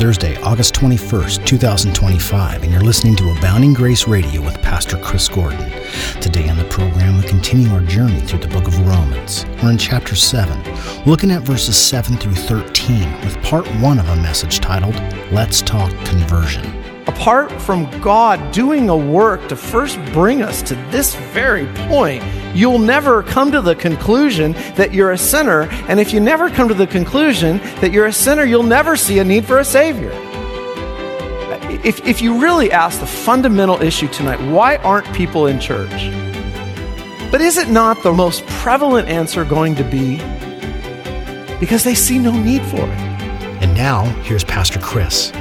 Thursday, August 21st, 2025, and you're listening to Abounding Grace Radio with Pastor Chris Gordon. Today on the program, we continue our journey through the book of Romans. We're in chapter 7, looking at verses 7 through 13, with part 1 of a message titled, Let's Talk Conversion. Apart from God doing a work to first bring us to this very point, you'll never come to the conclusion that you're a sinner. And if you never come to the conclusion that you're a sinner, you'll never see a need for a Savior. If you really ask the fundamental issue tonight, why aren't people in church? But is it not the most prevalent answer going to be because they see no need for it? And now, here's Pastor Chris.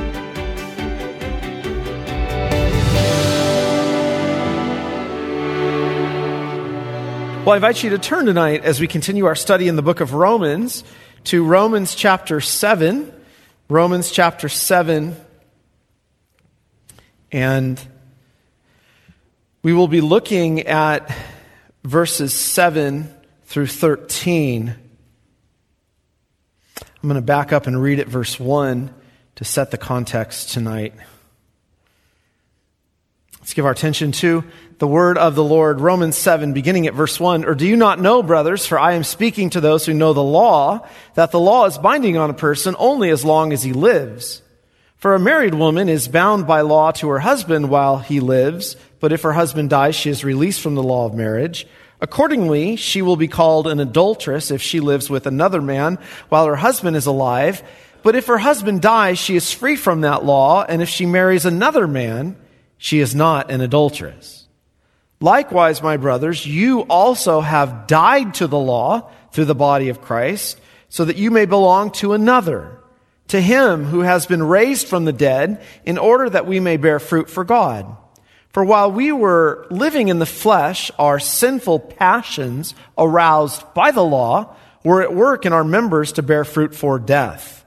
Well, I invite you to turn tonight as we continue our study in the book of Romans to Romans chapter 7. Romans chapter 7. And we will be looking at verses 7 through 13. I'm going to back up and read at verse 1 to set the context tonight. Let's give our attention to the word of the Lord. Romans 7, beginning at verse 1. Or do you not know, brothers, for I am speaking to those who know the law, that the law is binding on a person only as long as he lives. For a married woman is bound by law to her husband while he lives, but if her husband dies, she is released from the law of marriage. Accordingly, she will be called an adulteress if she lives with another man while her husband is alive. But if her husband dies, she is free from that law, and if she marries another man, she is not an adulteress. Likewise, my brothers, you also have died to the law through the body of Christ, so that you may belong to another, to him who has been raised from the dead, in order that we may bear fruit for God. For while we were living in the flesh, our sinful passions, aroused by the law, were at work in our members to bear fruit for death.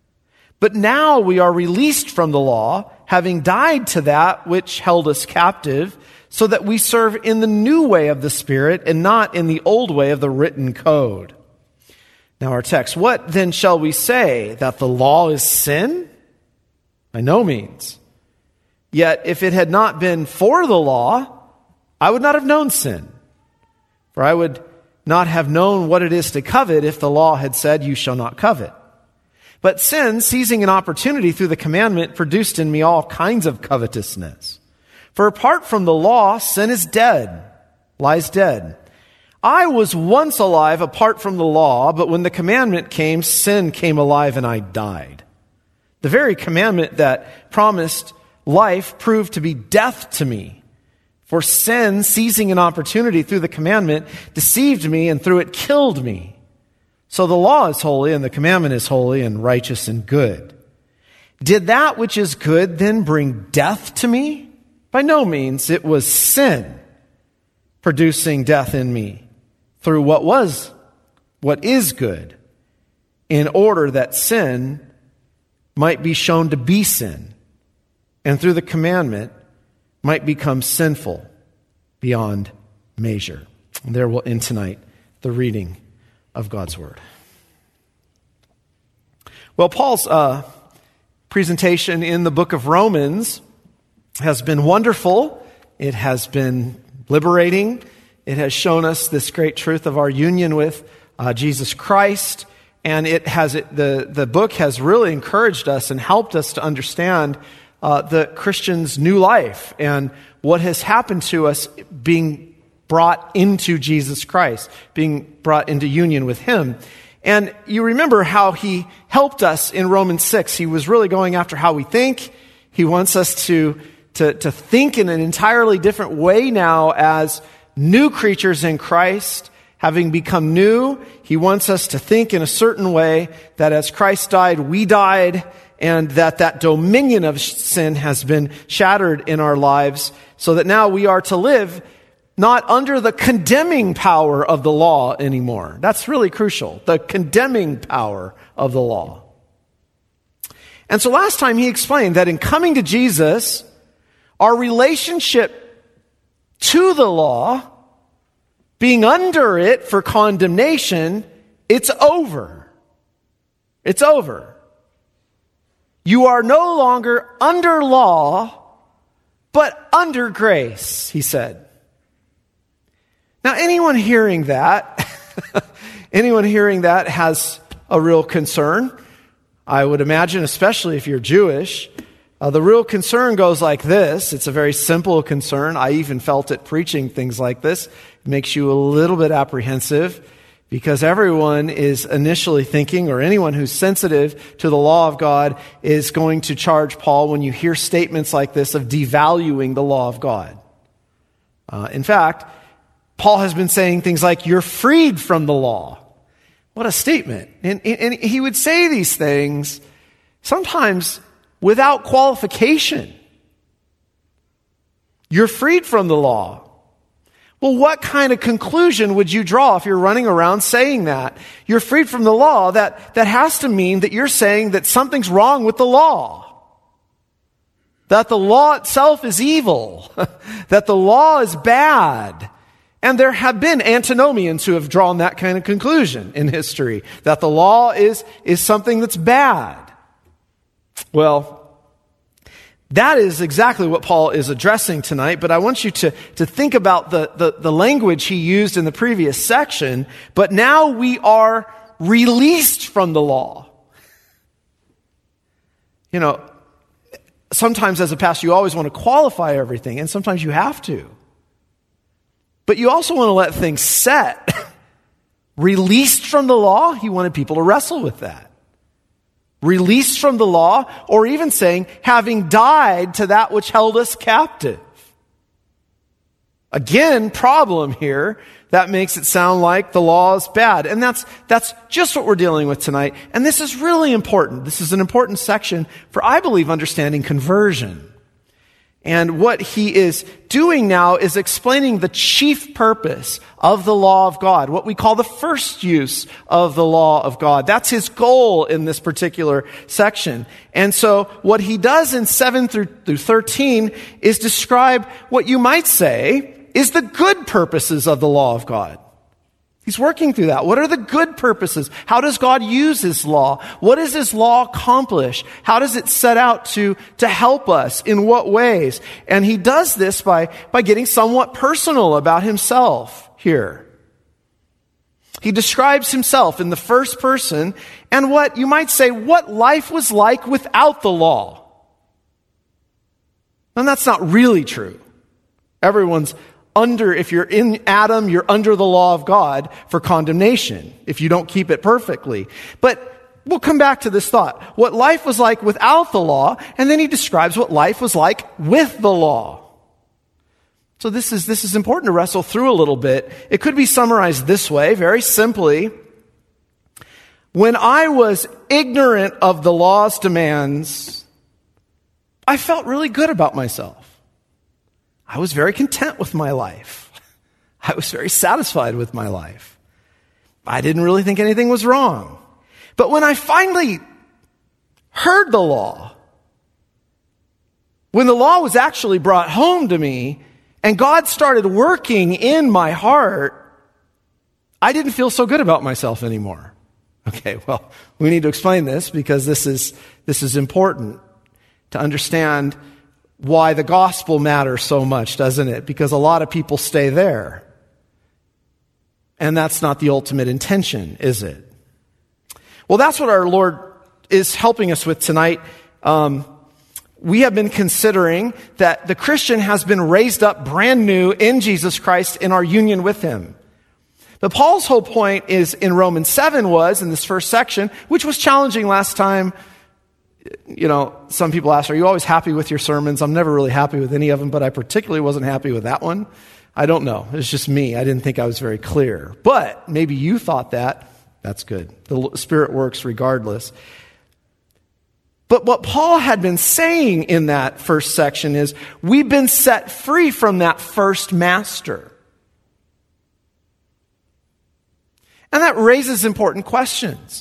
But now we are released from the law, having died to that which held us captive, so that we serve in the new way of the Spirit and not in the old way of the written code. Now our text, what then shall we say? That the law is sin? By no means. Yet if it had not been for the law, I would not have known sin. For I would not have known what it is to covet if the law had said, you shall not covet. But sin, seizing an opportunity through the commandment, produced in me all kinds of covetousness. For apart from the law, sin is dead, lies dead. I was once alive apart from the law, but when the commandment came, sin came alive and I died. The very commandment that promised life proved to be death to me. For sin, seizing an opportunity through the commandment, deceived me and through it killed me. So the law is holy and the commandment is holy and righteous and good. Did that which is good then bring death to me? By no means. It was sin producing death in me through what is good, in order that sin might be shown to be sin, and through the commandment might become sinful beyond measure. And there will end tonight the reading of God's Word. Well, Paul's presentation in the book of Romans has been wonderful. It has been liberating. It has shown us this great truth of our union with Jesus Christ. And the book has really encouraged us and helped us to understand the Christian's new life and what has happened to us being brought into Jesus Christ, being brought into union with Him. And you remember how he helped us in Romans 6. He was really going after how we think. He wants us to think in an entirely different way now as new creatures in Christ, having become new. He wants us to think in a certain way that as Christ died, we died, and that dominion of sin has been shattered in our lives, so that now we are to live not under the condemning power of the law anymore. That's really crucial, the condemning power of the law. And so last time he explained that in coming to Jesus, our relationship to the law, being under it for condemnation, it's over. It's over. You are no longer under law, but under grace, he said. Now, anyone hearing that has a real concern. I would imagine, especially if you're Jewish. The real concern goes like this. It's a very simple concern. I even felt it preaching things like this. It makes you a little bit apprehensive because everyone is initially thinking, or anyone who's sensitive to the law of God is going to charge Paul when you hear statements like this of devaluing the law of God. In fact, Paul has been saying things like, you're freed from the law. What a statement. And he would say these things sometimes without qualification. You're freed from the law. Well, what kind of conclusion would you draw if you're running around saying that? You're freed from the law. That has to mean that you're saying that something's wrong with the law. That the law itself is evil. That the law is bad. And there have been antinomians who have drawn that kind of conclusion in history, that the law is something that's bad. Well, that is exactly what Paul is addressing tonight, but I want you to think about the language he used in the previous section, but now we are released from the law. You know, sometimes as a pastor you always want to qualify everything, and sometimes you have to. But you also want to let things set. Released from the law, he wanted people to wrestle with that. Released from the law, or even saying, having died to that which held us captive. Again, problem here. That makes it sound like the law is bad. And that's just what we're dealing with tonight. And this is really important. This is an important section for, I believe, understanding conversion. And what he is doing now is explaining the chief purpose of the law of God, what we call the first use of the law of God. That's his goal in this particular section. And so what he does in 7 through 13 is describe what you might say is the good purposes of the law of God. He's working through that. What are the good purposes? How does God use his law? What does his law accomplish? How does it set out to help us? In what ways? And he does this by getting somewhat personal about himself here. He describes himself in the first person and what you might say, what life was like without the law. And that's not really true. Everyone's if you're in Adam, you're under the law of God for condemnation if you don't keep it perfectly. But we'll come back to this thought. What life was like without the law, and then he describes what life was like with the law. So this is important to wrestle through a little bit. It could be summarized this way, very simply. When I was ignorant of the law's demands, I felt really good about myself. I was very content with my life. I was very satisfied with my life. I didn't really think anything was wrong. But when I finally heard the law, when the law was actually brought home to me, and God started working in my heart, I didn't feel so good about myself anymore. Okay, well, we need to explain this because this is important to understand why the gospel matters so much, doesn't it? Because a lot of people stay there. And that's not the ultimate intention, is it? Well, that's what our Lord is helping us with tonight. We have been considering that the Christian has been raised up brand new in Jesus Christ in our union with him. But Paul's whole point is in Romans 7 was, in this first section, which was challenging last time. You know, some people ask, are you always happy with your sermons? I'm never really happy with any of them, but I particularly wasn't happy with that one. I don't know. It's just me. I didn't think I was very clear. But maybe you thought that. That's good. The Spirit works regardless. But what Paul had been saying in that first section is, we've been set free from that first master. And that raises important questions.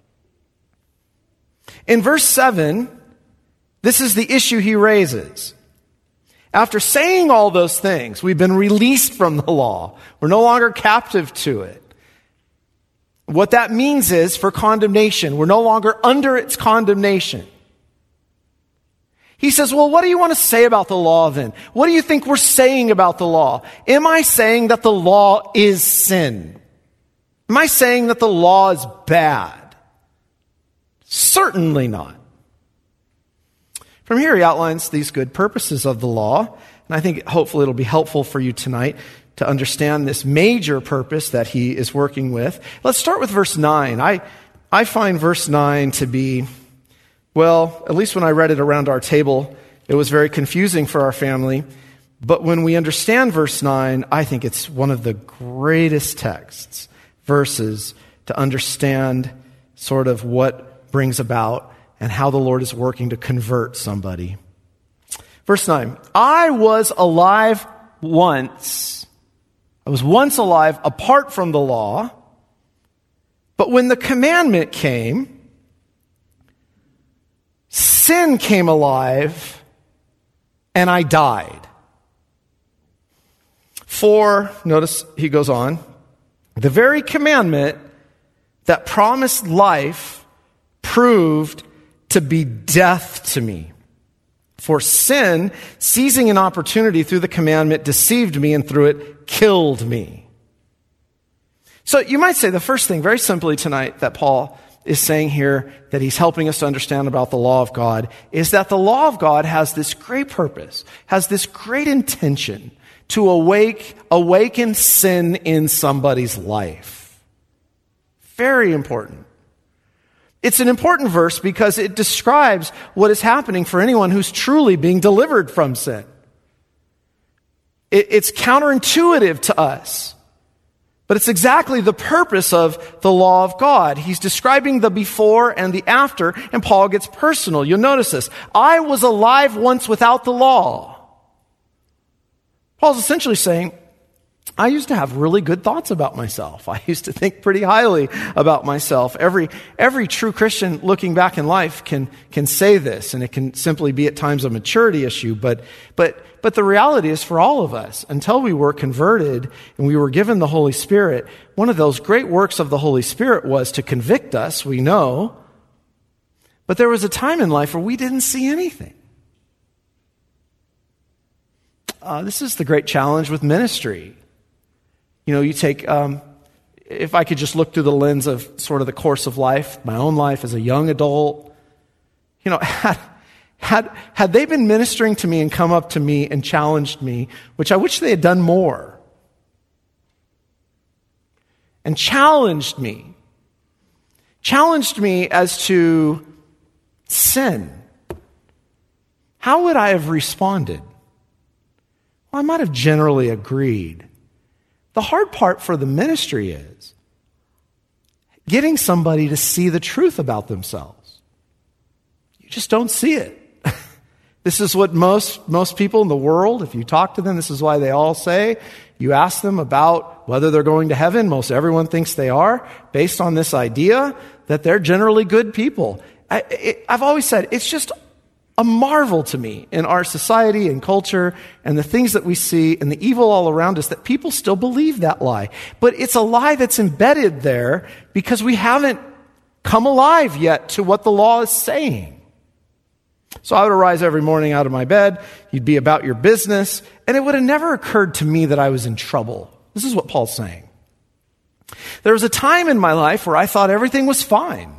In verse 7, this is the issue he raises. After saying all those things, we've been released from the law. We're no longer captive to it. What that means is, for condemnation, we're no longer under its condemnation. He says, well, what do you want to say about the law then? What do you think we're saying about the law? Am I saying that the law is sin? Am I saying that the law is bad? Certainly not. From here, he outlines these good purposes of the law, and I think hopefully it'll be helpful for you tonight to understand this major purpose that he is working with. Let's start with verse 9. I find verse 9 to be, well, at least when I read it around our table, it was very confusing for our family. But when we understand verse 9, I think it's one of the greatest verses to understand sort of what brings about and how the Lord is working to convert somebody. Verse 9, I was once alive apart from the law, but when the commandment came, sin came alive and I died. For, notice he goes on, the very commandment that promised life proved to be death to me. For sin, seizing an opportunity through the commandment, deceived me, and through it killed me. So you might say the first thing, very simply tonight, that Paul is saying here, that he's helping us to understand about the law of God, is that the law of God has this great purpose, has this great intention to awaken sin in somebody's life. Very important. It's an important verse because it describes what is happening for anyone who's truly being delivered from sin. It's counterintuitive to us, but it's exactly the purpose of the law of God. He's describing the before and the after, and Paul gets personal. You'll notice this. I was alive once without the law. Paul's essentially saying, I used to have really good thoughts about myself. I used to think pretty highly about myself. Every true Christian looking back in life can say this, and it can simply be at times a maturity issue. But the reality is for all of us, until we were converted and we were given the Holy Spirit, one of those great works of the Holy Spirit was to convict us, we know. But there was a time in life where we didn't see anything. This is the great challenge with ministry. You know, you take, if I could just look through the lens of sort of the course of life, my own life as a young adult, you know, had they been ministering to me and come up to me and challenged me, which I wish they had done more, and challenged me as to sin, how would I have responded? Well, I might have generally agreed. The hard part for the ministry is getting somebody to see the truth about themselves. You just don't see it. This is what most people in the world, if you talk to them, this is why they all say, you ask them about whether they're going to heaven, most everyone thinks they are, based on this idea that they're generally good people. I've always said, it's just a marvel to me in our society and culture and the things that we see and the evil all around us that people still believe that lie. But it's a lie that's embedded there because we haven't come alive yet to what the law is saying. So I would arise every morning out of my bed, you'd be about your business, and it would have never occurred to me that I was in trouble. This is what Paul's saying. There was a time in my life where I thought everything was fine.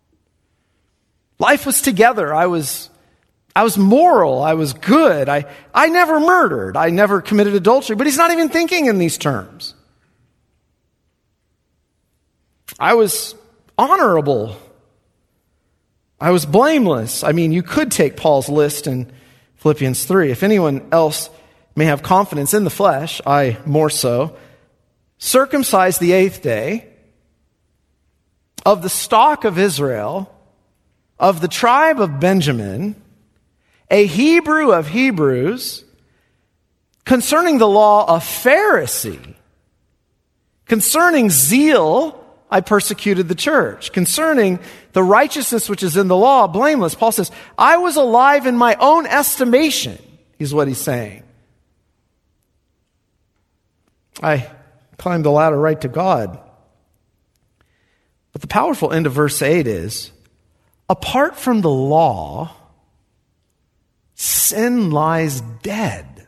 Life was together. I was moral. I was good. I never murdered. I never committed adultery. But he's not even thinking in these terms. I was honorable. I was blameless. I mean, you could take Paul's list in Philippians 3. If anyone else may have confidence in the flesh, I more so. Circumcised the 8th day, of the stock of Israel, of the tribe of Benjamin, a Hebrew of Hebrews, concerning the law, a Pharisee, concerning zeal, I persecuted the church, concerning the righteousness which is in the law, blameless. Paul says, I was alive in my own estimation, is what he's saying. I climbed the ladder right to God. But the powerful end of verse 8 is, apart from the law, sin lies dead.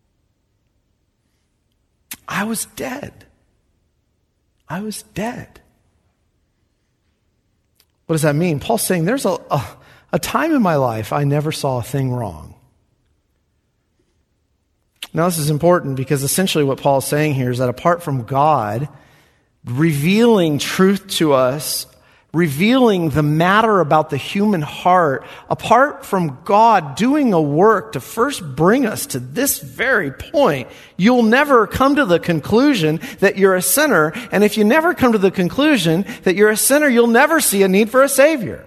I was dead. I was dead. What does that mean? Paul's saying there's a time in my life I never saw a thing wrong. Now, this is important because essentially what Paul is saying here is that apart from God revealing truth to us, revealing the matter about the human heart, apart from God doing a work to first bring us to this very point, you'll never come to the conclusion that you're a sinner. And if you never come to the conclusion that you're a sinner, you'll never see a need for a Savior.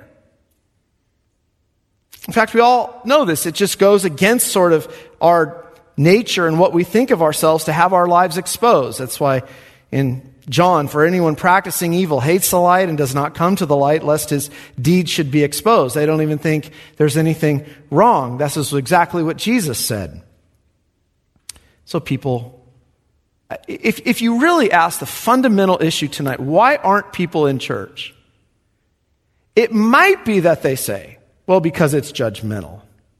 In fact, we all know this. It just goes against sort of our nature and what we think of ourselves to have our lives exposed. That's why in John, for anyone practicing evil hates the light and does not come to the light lest his deeds should be exposed. They don't even think there's anything wrong. This is exactly what Jesus said. So people, if you really ask the fundamental issue tonight, why aren't people in church? It might be that they say, well, because it's judgmental.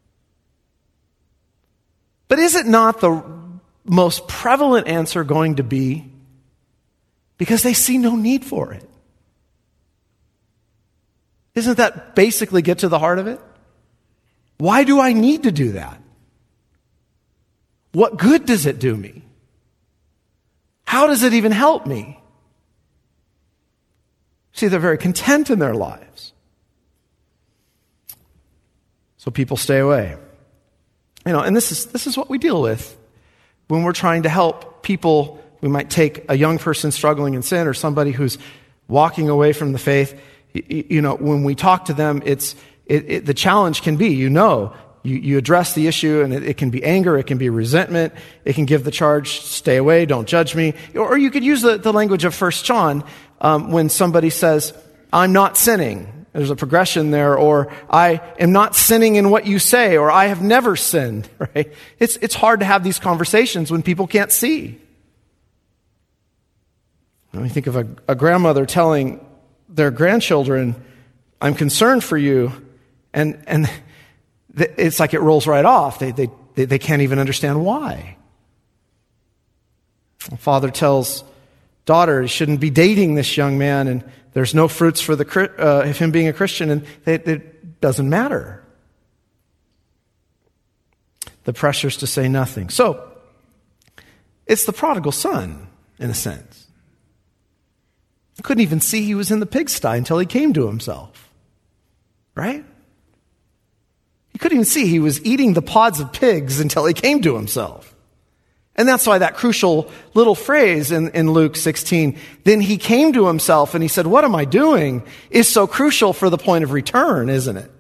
But is it not the most prevalent answer going to be because they see no need for it? Isn't that basically get to the heart of it? Why do I need to do that? What good does it do me? How does it even help me? See, they're very content in their lives. So people stay away. And this is what we deal with when we're trying to help people. We might take a young person struggling in sin or somebody who's walking away from the faith. When we talk to them, the challenge can be, you address the issue, and it can be anger, it can be resentment, it can give the charge, stay away, don't judge me. Or you could use the language of 1 John when somebody says, I'm not sinning. There's a progression there, or I am not sinning in what you say, or I have never sinned, right? It's hard to have these conversations when people can't see. When we think of a grandmother telling their grandchildren, I'm concerned for you, and it's like it rolls right off. They can't even understand why. A father tells daughter he shouldn't be dating this young man, and there's no fruits for of him being a Christian, and it doesn't matter. The pressures to say nothing. So, it's the prodigal son, in a sense. He couldn't even see he was in the pigsty until he came to himself. Right? He couldn't even see he was eating the pods of pigs until he came to himself. And that's why that crucial little phrase in Luke 16, then he came to himself and he said, what am I doing? Is so crucial for the point of return, isn't it?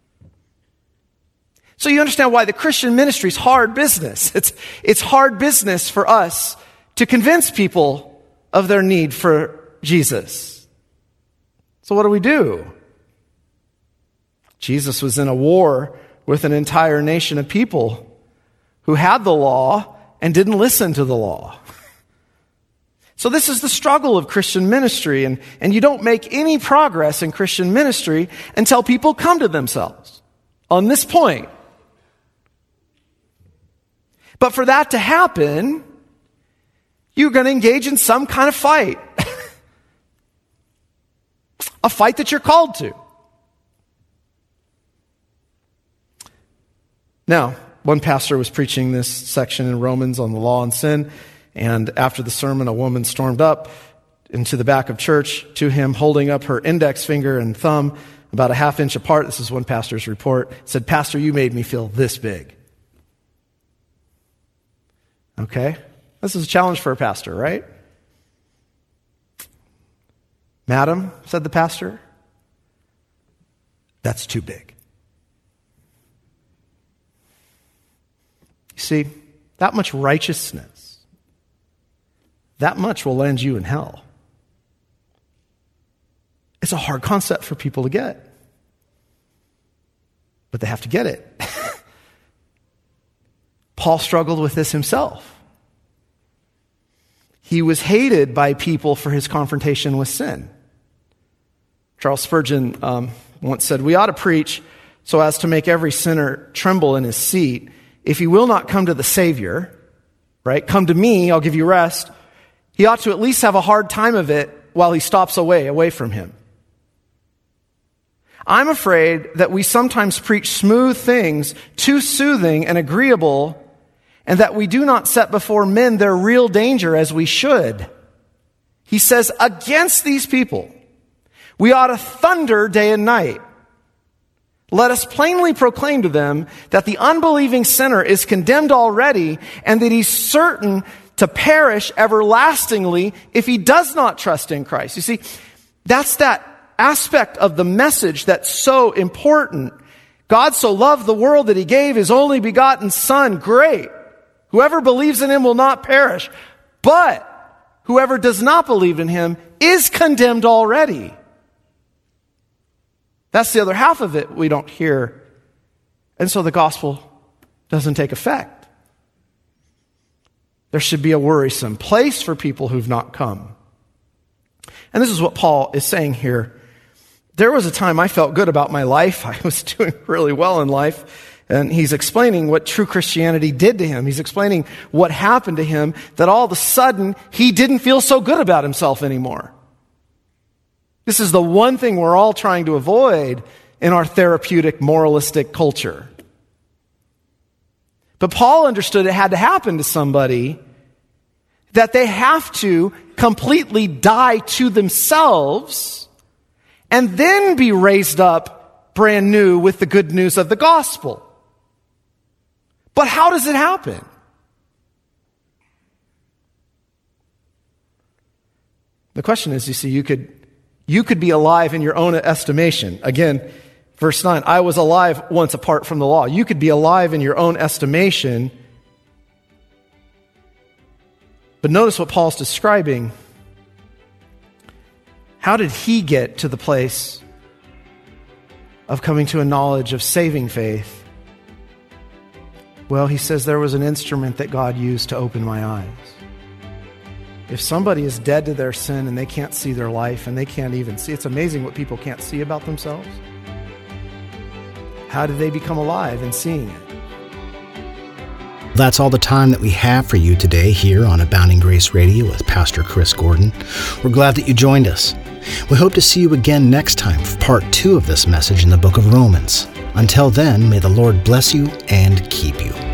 So you understand why the Christian ministry is hard business. It's hard business for us to convince people of their need for Jesus. So what do? Jesus was in a war with an entire nation of people who had the law and didn't listen to the law. So this is the struggle of Christian ministry, and you don't make any progress in Christian ministry until people come to themselves on this point. But for that to happen, you're going to engage in some kind of fight. A fight that you're called to. Now, one pastor was preaching this section in Romans on the law and sin, and after the sermon, a woman stormed up into the back of church to him, holding up her index finger and thumb about a half inch apart. This is one pastor's report. Said, Pastor, you made me feel this big. Okay? This is a challenge for a pastor, right? Madam, said the pastor, that's too big. You see, that much righteousness, that much will land you in hell. It's a hard concept for people to get. But they have to get it. Paul struggled with this himself. He was hated by people for his confrontation with sin. Charles Spurgeon once said, we ought to preach so as to make every sinner tremble in his seat, if he will not come to the Savior, right? Come to me, I'll give you rest. He ought to at least have a hard time of it while he stops away from him. I'm afraid that we sometimes preach smooth things, too soothing and agreeable, and that we do not set before men their real danger as we should. He says, against these people, we ought to thunder day and night. Let us plainly proclaim to them that the unbelieving sinner is condemned already and that he's certain to perish everlastingly if he does not trust in Christ. You see, that's that aspect of the message that's so important. God so loved the world that he gave his only begotten Son. Great. Whoever believes in him will not perish. But whoever does not believe in him is condemned already. That's the other half of it we don't hear. And so the gospel doesn't take effect. There should be a worrisome place for people who've not come. And this is what Paul is saying here. There was a time I felt good about my life. I was doing really well in life. And he's explaining what true Christianity did to him. He's explaining what happened to him, that all of a sudden he didn't feel so good about himself anymore. This is the one thing we're all trying to avoid in our therapeutic, moralistic culture. But Paul understood it had to happen to somebody, that they have to completely die to themselves and then be raised up brand new with the good news of the gospel. But how does it happen? The question is, you see, you could be alive in your own estimation. Again, verse 9, I was alive once apart from the law. You could be alive in your own estimation. But notice what Paul's describing. How did he get to the place of coming to a knowledge of saving faith? Well, he says there was an instrument that God used to open my eyes. If somebody is dead to their sin and they can't see their life and they can't even see, it's amazing what people can't see about themselves. How did they become alive in seeing it? That's all the time that we have for you today here on Abounding Grace Radio with Pastor Chris Gordon. We're glad that you joined us. We hope to see you again next time for part 2 of this message in the book of Romans. Until then, may the Lord bless you and keep you.